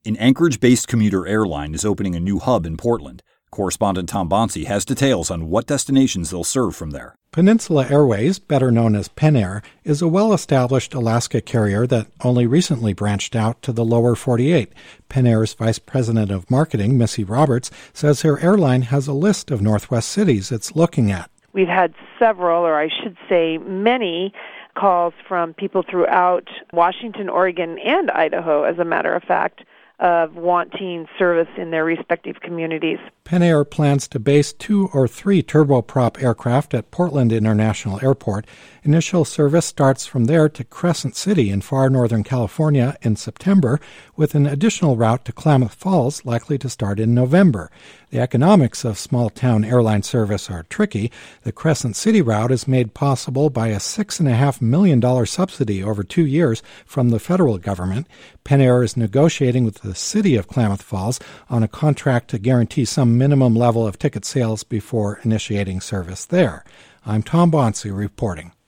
An Anchorage-based commuter airline is opening a new hub in Portland. Correspondent Tom Bonsi has details on what destinations they'll serve from there. Peninsula Airways, better known as Penair, is a well-established Alaska carrier that only recently branched out to the lower 48. Penair's vice president of marketing, Missy Roberts, says her airline has a list of Northwest cities it's looking at. We've had several, or I should say many, calls from people throughout Washington, Oregon, and Idaho, as a matter of fact, of wanting service in their respective communities. Penair plans to base 2 or 3 turboprop aircraft at Portland International Airport. Initial service starts from there to Crescent City in far northern California in September, with an additional route to Klamath Falls likely to start in November. The economics of small-town airline service are tricky. The Crescent City route is made possible by a $6.5 million subsidy over 2 years from the federal government. Penair is negotiating with the city of Klamath Falls on a contract to guarantee some minimum level of ticket sales before initiating service there. I'm Tom Bonsi reporting.